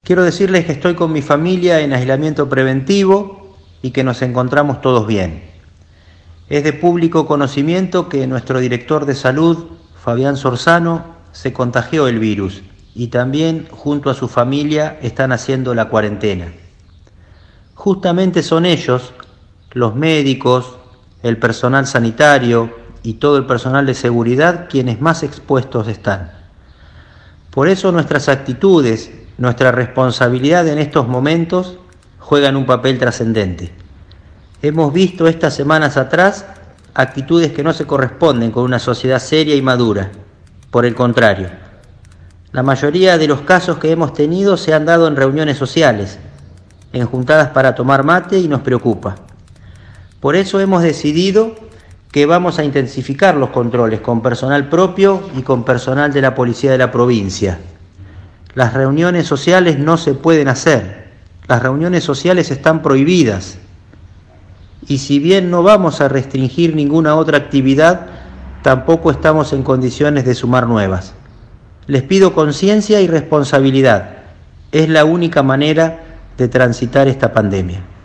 Quiero decirles que estoy con mi familia en aislamiento preventivo y que nos encontramos todos bien. Es de público conocimiento que nuestro director de salud, Fabián Sorzano, se contagió el virus y también junto a su familia están haciendo la cuarentena. Justamente son ellos, los médicos, el personal sanitario y todo el personal de seguridad quienes más expuestos están. Por eso nuestras actitudes, nuestra responsabilidad en estos momentos juegan un papel trascendente. Hemos visto estas semanas atrás actitudes que no se corresponden con una sociedad seria y madura. Por el contrario, la mayoría de los casos que hemos tenido se han dado en reuniones sociales, en juntadas para tomar mate y nos preocupa. Por eso hemos decidido que vamos a intensificar los controles con personal propio y con personal de la policía de la provincia. Las reuniones sociales no se pueden hacer, las reuniones sociales están prohibidas. Y si bien no vamos a restringir ninguna otra actividad, tampoco estamos en condiciones de sumar nuevas. Les pido conciencia y responsabilidad. Es la única manera de transitar esta pandemia.